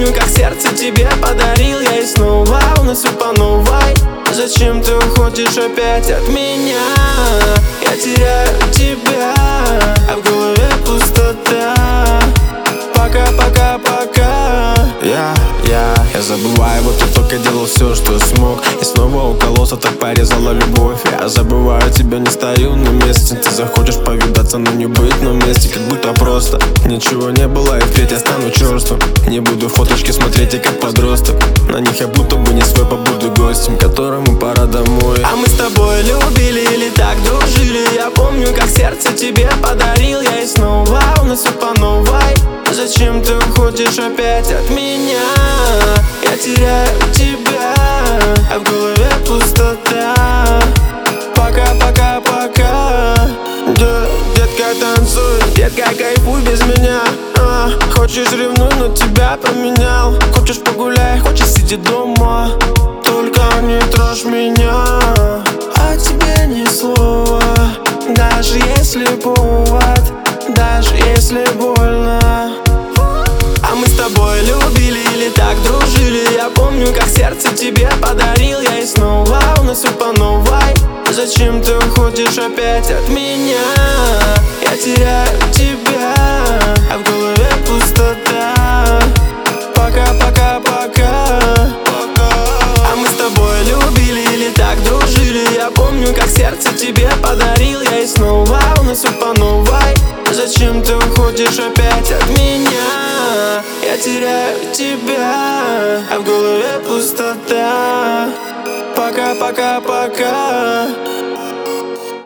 помню, как сердце тебе подарил я. И снова у нас все по новой. Зачем ты уходишь опять от меня? Я теряю тебя, а в голове пустота. Пока, пока, пока. Я забываю, вот ты только делал все, что смог. И снова укололся, так порезала любовь. Я забываю тебя, не стою на месте. Ты захочешь повидаться, но не быть на месте. Как будто просто ничего не было, и впредь я стану черствым. Не буду фоточки смотреть, и как подросток. На них я будто бы не свой, побуду гостем, которому пора домой. А мы с тобой любили или так дружили. Я помню, как сердце тебе подарил я. И снова у нас все по новой. Зачем ты уходишь опять от меня? Я теряю тебя, а в голове пустота. Пока, пока, пока. Детка, танцуй, детка, кайфуй без меня. Хочешь ревнуй, но тебя поменял. Хочешь погуляй, хочешь сиди дома. Только не трожь меня. А тебе ни слова, даже если повод, даже если больно. А мы с тобой любили или так дружили. Я помню, как сердце тебе подарил я. И снова у нас все по новой. Зачем ты уходишь опять от меня? Я теряю тебя, а в голове пустота. Пока, пока, пока. А мы с тобой любили или так дружили. Я помню, как сердце тебе подарил я. И снова у нас все по новой. Зачем ты уходишь опять от меня? Я теряю тебя, а в голове пустота. Пока, пока, пока.